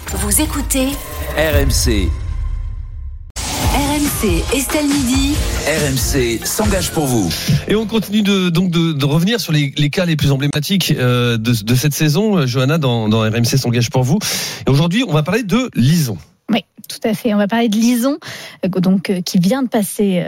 Vous écoutez RMC. RMC Estelle Midi. RMC s'engage pour vous. Et on continue de revenir sur les cas les plus emblématiques de cette saison, Johanna, dans RMC s'engage pour vous. Et aujourd'hui, on va parler de Lison. Oui, tout à fait. On va parler de Lison, qui vient de passer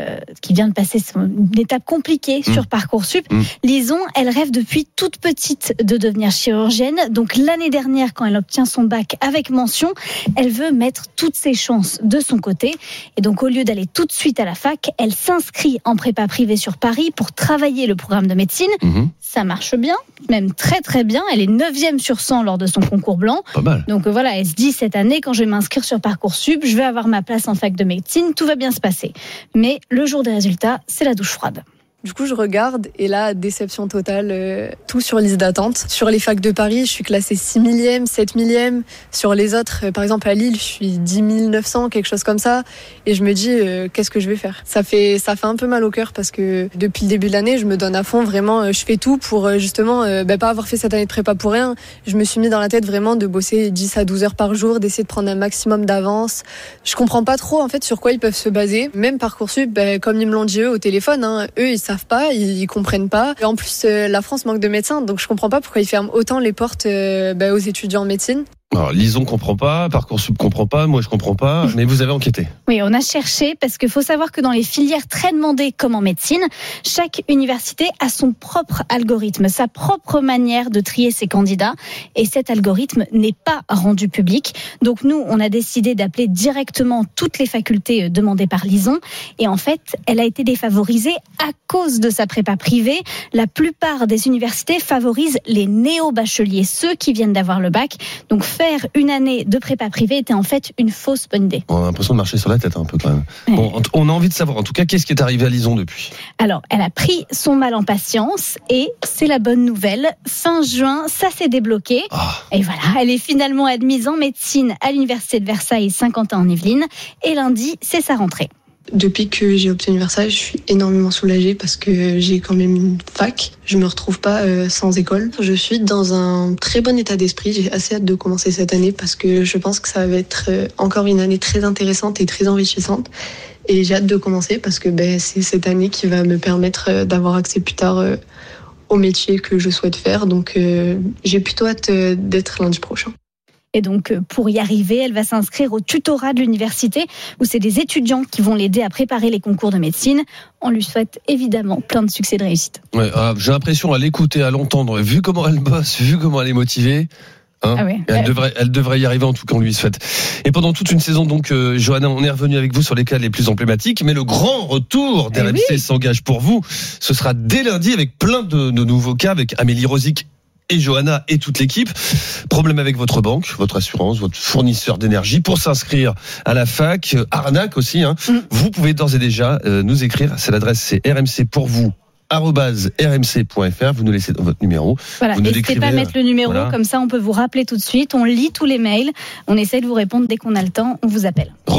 une étape compliquée sur Parcoursup. Lison, elle rêve depuis toute petite de devenir chirurgienne. Donc l'année dernière, quand elle obtient son bac avec mention, elle veut mettre toutes ses chances de son côté. Et donc au lieu d'aller tout de suite à la fac, elle s'inscrit en prépa privée sur Paris pour travailler le programme de médecine. Ça marche bien, même très très bien. Elle est 9e sur 100 lors de son concours blanc. Pas mal. Donc voilà, elle se dit cette année, quand je vais m'inscrire sur Parcoursup, je vais avoir ma place en fac de médecine, tout va bien se passer. Mais le jour des résultats, c'est la douche froide. Du coup, je regarde et là, déception totale, tout sur liste d'attente. Sur les facs de Paris, je suis classée 6 millième, 7 millième. Sur les autres, par exemple à Lille, je suis 10 900, quelque chose comme ça. Et je me dis, qu'est-ce que je vais faire ? Ça fait un peu mal au cœur parce que depuis le début de l'année, je me donne à fond. Vraiment, je fais tout pour justement pas avoir fait cette année de prépa pour rien. Je me suis mis dans la tête vraiment de bosser 10 à 12 heures par jour, d'essayer de prendre un maximum d'avance. Je comprends pas trop en fait sur quoi ils peuvent se baser. Même Parcoursup, comme ils me l'ont dit eux au téléphone, eux ils savent pas, ils comprennent pas. Et en plus, la France manque de médecins, donc je comprends pas pourquoi ils ferment autant les portes aux étudiants en médecine. Alors, Lison comprend pas, Parcoursup comprend pas, moi je comprends pas, mais vous avez enquêté. Oui, on a cherché parce qu'il faut savoir que dans les filières très demandées comme en médecine, chaque université a son propre algorithme, sa propre manière de trier ses candidats et cet algorithme n'est pas rendu public. Donc nous, on a décidé d'appeler directement toutes les facultés demandées par Lison et en fait, elle a été défavorisée à cause de sa prépa privée. La plupart des universités favorisent les néo-bacheliers, ceux qui viennent d'avoir le bac. Donc faire une année de prépa privée était en fait une fausse bonne idée. On a l'impression de marcher sur la tête un peu quand même. Ouais. Bon, on a envie de savoir en tout cas qu'est-ce qui est arrivé à Lison depuis. Alors, elle a pris son mal en patience et c'est la bonne nouvelle. Fin juin, ça s'est débloqué. Et voilà, elle est finalement admise en médecine à l'université de Versailles Saint-Quentin en Yvelines. Et lundi, c'est sa rentrée. Depuis que j'ai obtenu Versailles, je suis énormément soulagée parce que j'ai quand même une fac. Je me retrouve pas sans école. Je suis dans un très bon état d'esprit. J'ai assez hâte de commencer cette année parce que je pense que ça va être encore une année très intéressante et très enrichissante. Et j'ai hâte de commencer parce que c'est cette année qui va me permettre d'avoir accès plus tard au métier que je souhaite faire. Donc j'ai plutôt hâte d'être lundi prochain. Et donc, pour y arriver, elle va s'inscrire au tutorat de l'université où c'est des étudiants qui vont l'aider à préparer les concours de médecine. On lui souhaite évidemment plein de succès et de réussite. Ouais, j'ai l'impression à l'écouter, à l'entendre, vu comment elle bosse, vu comment elle est motivée. Elle devrait y arriver, en tout cas on lui souhaite. Et pendant toute une saison donc, Johanna, on est revenu avec vous sur les cas les plus emblématiques, mais le grand retour d'RMC s'engage pour vous, ce sera dès lundi avec plein de nouveaux cas, avec Amélie Rosic et Johanna et toute l'équipe. Problème avec votre banque, votre assurance, votre fournisseur d'énergie pour s'inscrire à la fac, arnaque aussi. Vous pouvez d'ores et déjà nous écrire. L'adresse c'est rmc.vous@rmc.fr. Vous nous laissez votre numéro. Voilà, n'hésitez pas à mettre le numéro, comme ça on peut vous rappeler tout de suite. On lit tous les mails, on essaie de vous répondre dès qu'on a le temps, on vous appelle.